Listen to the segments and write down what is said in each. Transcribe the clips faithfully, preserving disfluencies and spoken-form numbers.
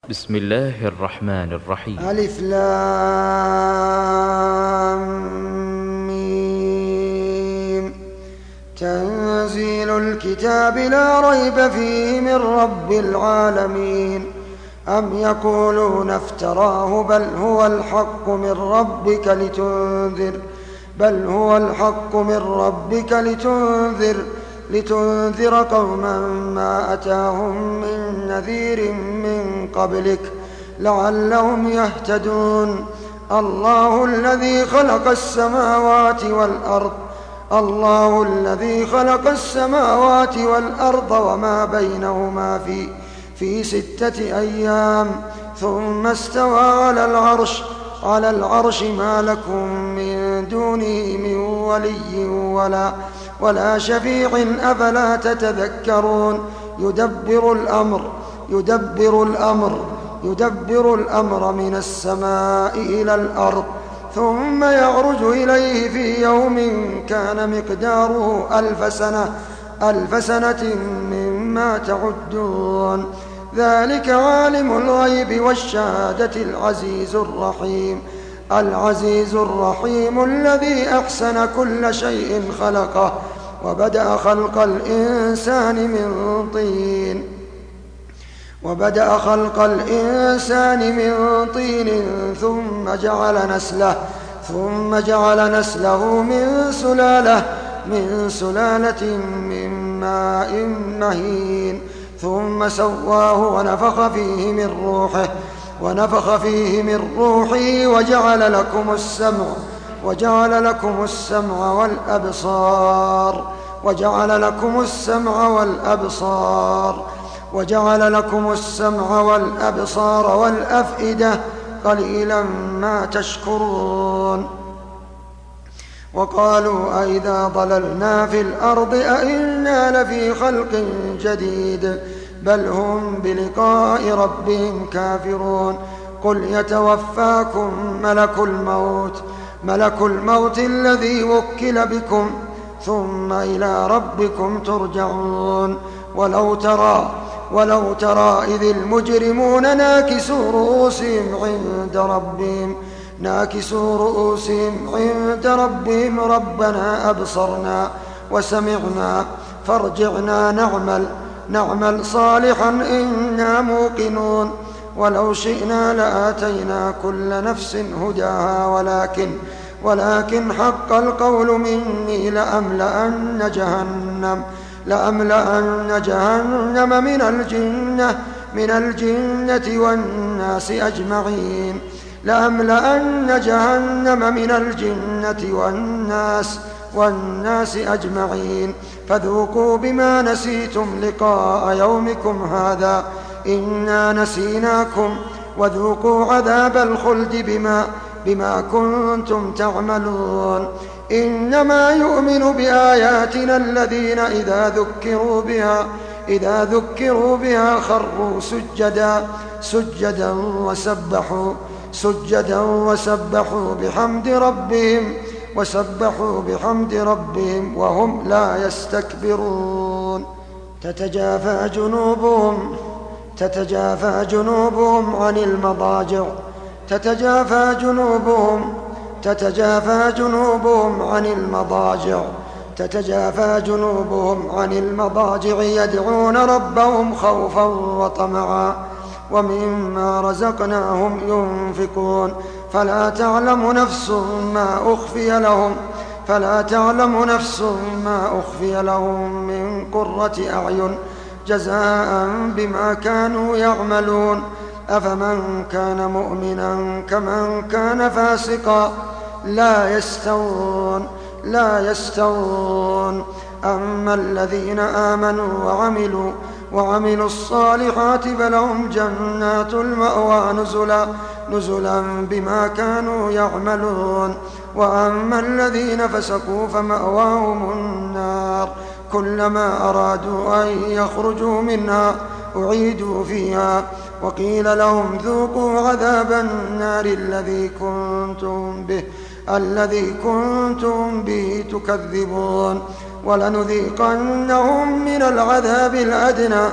بسم الله الرحمن الرحيم. ألف لام ميم. تنزيل الكتاب لا ريب فيه من رب العالمين. أم يقولون افتراه بل هو الحق من ربك لتنذر بل هو الحق من ربك لتنذر لتنذر قوما ما أتاهم من نذير من قبلك لعلهم يهتدون. الله الذي خلق السماوات والأرض الله الذي خلق السماوات والأرض وما بينهما في في ستة أيام ثم استوى على العرش على العرش ما لكم من دونه من ولي ولا ولا شفيع أفلا تتذكرون. يدبر الأمر يدبر الأمر يدبر الأمر من السماء إلى الأرض ثم يعرج إليه في يوم كان مقداره ألف سنة ألف سنة مما تعدون. ذلك عالم الغيب والشهادة العزيز الرحيم العزيز الرحيم الذي أحسن كل شيء خلقه وبدأ خلق الإنسان من طين وبدأ خلق الإنسان من طين ثم جعل نسله ثم جعل نسله من سلالة من سلالة من ماء مهين ثم سواه ونفخ فيه من روحه ونفخ فيه من روحه وجعل لكم السمع وجعل لكم السمع والأبصار وجعل لكم السمع والأبصار وجعل لكم السمع والأبصار والأفئدة قليلا ما تشكرون. وقالوا أئذا ضللنا في الأرض أئنا لفي خلق جديد بل هم بلقاء ربهم كافرون. قل يتوفاكم ملك الموت ملك الموت الذي وكل بكم ثم إلى ربكم ترجعون. ولو ترى ولو ترى إذ المجرمون ناكسوا رؤوسهم عند ربهم ناكسوا رؤوسهم عند ربهم ربنا أبصرنا وسمعنا فارجعنا نعمل نعمل صالحا إنا موقنون. ولو شئنا لآتينا كل نفس هداها ولكن ولكن حق القول مني لأملأن جهنم لأملأن جهنم من الجنة من الجنة والناس أجمعين لأملأن جهنم من الجنة والناس والناس أجمعين. فذوقوا بما نسيتم لقاء يومكم هذا إنا نسيناكم وذوقوا عذاب الخلد بما بما كنتم تعملون. إنما يؤمن بآياتنا الذين إذا ذكروا بها إذا ذكروا بها خروا سجدا سجدا وسبحوا سجدا وسبحوا بحمد ربهم وسبحوا بحمد ربهم وهم لا يستكبرون. تتجافى جنوبهم تتجافى جنوبهم عن المضاجع تتجافى جنوبهم تتجافى جنوبهم عن المضاجع تتجافى جنوبهم عن المضاجع يدعون ربهم خوفا وطمعا ومما رزقناهم ينفقون. فلا تعلم نفس ما أخفي لهم فلا تعلم نفس ما أخفي لهم من قرة أعين جزاء بما كانوا يعملون. أفمن كان مؤمنا كمن كان فاسقا لا يستوون لا يستوون. أما الذين آمنوا وعملوا وعملوا الصالحات فلهم جنات المأوى نزلا نزلا بما كانوا يعملون. وأما الذين فسقوا فمأواهم النار كلما أرادوا أن يخرجوا منها أعيدوا فيها وقيل لهم ذوقوا عذاب النار الذي كنتم به الذي كنتم به تكذبون. ولنذيقنهم من العذاب الأدنى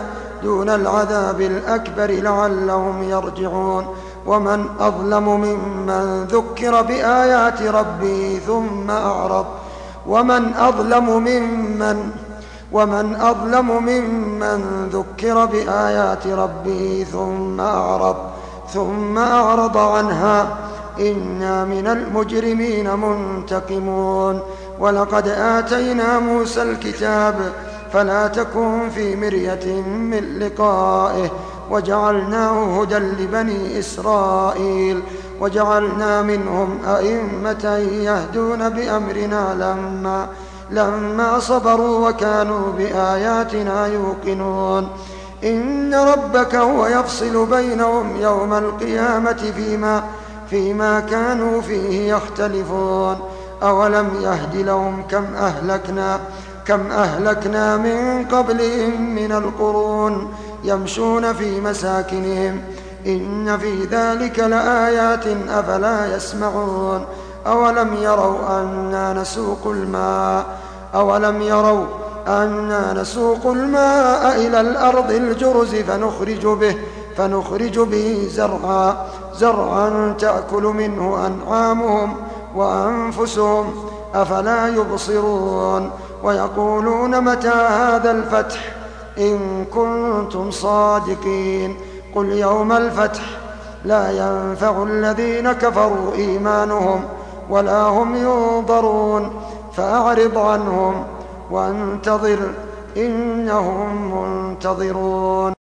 دون العذاب الأكبر لعلهم يرجعون ومن أظلم ممن ذكر بآيات ربه ثم أعرض ومن أظلم ممن ومن أظلم ممن ذكر بآيات ربه ثم أعرض ثم أعرض عنها إنا من المجرمين منتقمون ولقد آتينا موسى الكتاب فلا تكن في مرية من لقائه وجعلناه هدى لبني إسرائيل وجعلنا منهم أئمة يهدون بأمرنا لما لما صبروا وكانوا بآياتنا يوقنون إن ربك هو يفصل بينهم يوم القيامة فيما فيما كانوا فيه يختلفون أولم يهد لهم كم أهلكنا كم أهلكنا من قبلهم من القرون يمشون في مساكنهم إن في ذلك لآيات أفلا يسمعون أولم يروا أنا نسوق الماء أولم يروا أنا نسوق الماء إلى الأرض الجرز فنخرج به فنخرج به زرعا زرعا تأكل منه أنعامهم وأنفسهم أفلا يبصرون ويقولون متى هذا الفتح إن كنتم صادقين قل يوم الفتح لا ينفع الذين كفروا إيمانهم ولا هم ينظرون فأعرض عنهم وانتظر إنهم منتظرون.